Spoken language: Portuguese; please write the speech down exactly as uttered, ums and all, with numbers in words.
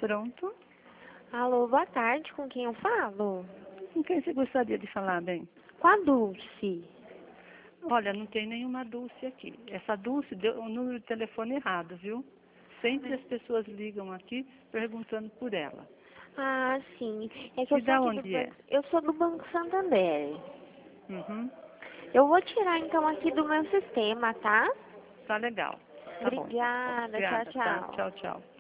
Pronto. Alô, boa tarde, com quem eu falo? Com quem você gostaria de falar, bem? Com a Dulce. Olha, não tem nenhuma Dulce aqui. Essa Dulce deu o número de telefone errado, viu? Sempre as pessoas ligam aqui perguntando por ela. Ah, sim. É que eu E sou da aqui do onde é? Banco... Eu sou do Banco Santander. Uhum. Eu vou tirar então aqui do meu sistema, tá? Tá legal. Tá bom, então. Obrigada, tchau, Obrigada, tá? tchau. Tchau, tchau.